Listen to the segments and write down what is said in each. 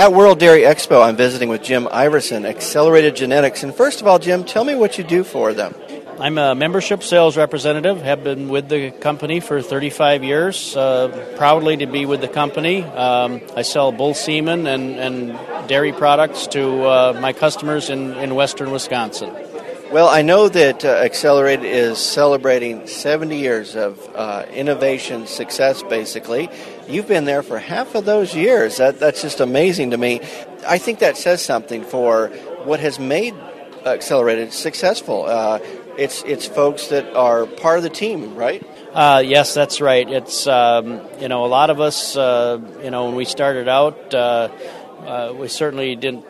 At World Dairy Expo, I'm visiting with Jim Iverson, Accelerated Genetics. And first of all, Jim, tell me what you do for them. I'm a membership sales representative, have been with the company for 35 years, proudly to be with the company. I sell bull semen and dairy products to my customers in western Wisconsin. Well, I know that Accelerated is celebrating 70 years of innovation success, basically. You've been there for half of those years. That's just amazing to me. I think that says something for what has made Accelerated successful. It's folks that are part of the team, right? Yes, that's right. It's, a lot of us, when we started out, we certainly didn't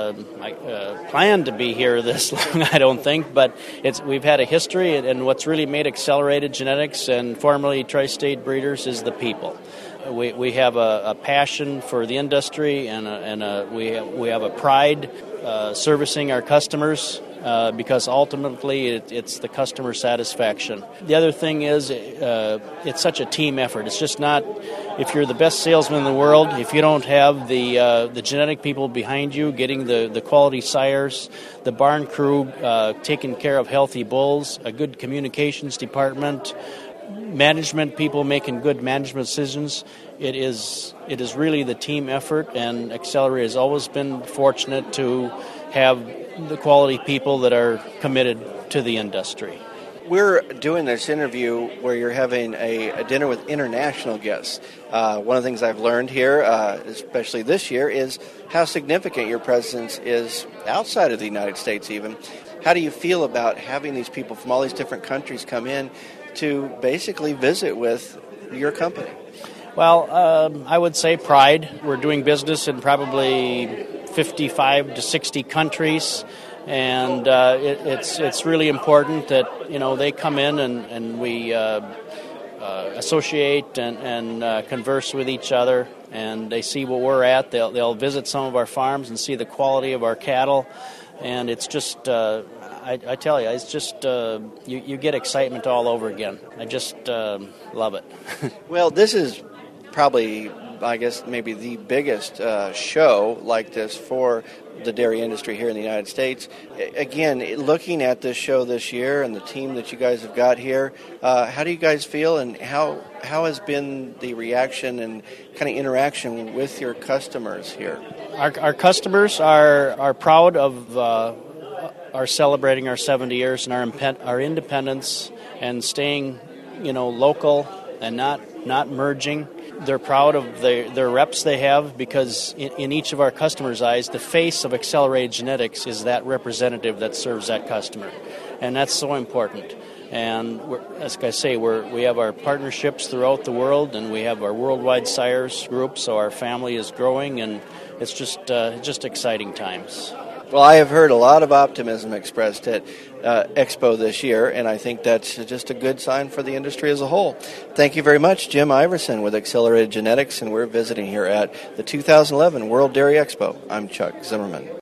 plan to be here this long, I don't think, but we've had a history, and what's really made Accelerated Genetics and formerly Tri-State Breeders is the people. We have a passion for the industry, and we have a pride servicing our customers. Because ultimately it's the customer satisfaction. The other thing is it's such a team effort. It's just not, if you're the best salesman in the world, if you don't have the genetic people behind you getting the quality sires, the barn crew taking care of healthy bulls, a good communications department, management people making good management decisions, it is really the team effort, and Accelerate has always been fortunate to have the quality people that are committed to the industry. We're doing this interview where you're having a dinner with international guests. One of the things I've learned here, especially this year, is how significant your presence is outside of the United States even. How do you feel about having these people from all these different countries come in to basically visit with your company? Well, I would say pride. We're doing business in probably 55 to 60 countries, and it's really important that they come in and we associate and converse with each other, and they see where we're at. They'll visit some of our farms and see the quality of our cattle, and it's just I tell you, it's just you get excitement all over again. I just love it. Well, this is probably, I guess, maybe the biggest show like this for the dairy industry here in the United States. Again, looking at this show this year and the team that you guys have got here, how do you guys feel, and how has been the reaction and kind of interaction with your customers here? Our customers are proud of our celebrating our 70 years and our independence and staying, local and not merging. They're proud of their reps they have, because in each of our customers' eyes, the face of Accelerated Genetics is that representative that serves that customer. And that's so important. And as I say, we have our partnerships throughout the world, and we have our worldwide sires group, so our family is growing, and it's just exciting times. Well, I have heard a lot of optimism expressed at Expo this year, and I think that's just a good sign for the industry as a whole. Thank you very much, Jim Iverson with Accelerated Genetics, and we're visiting here at the 2011 World Dairy Expo. I'm Chuck Zimmerman.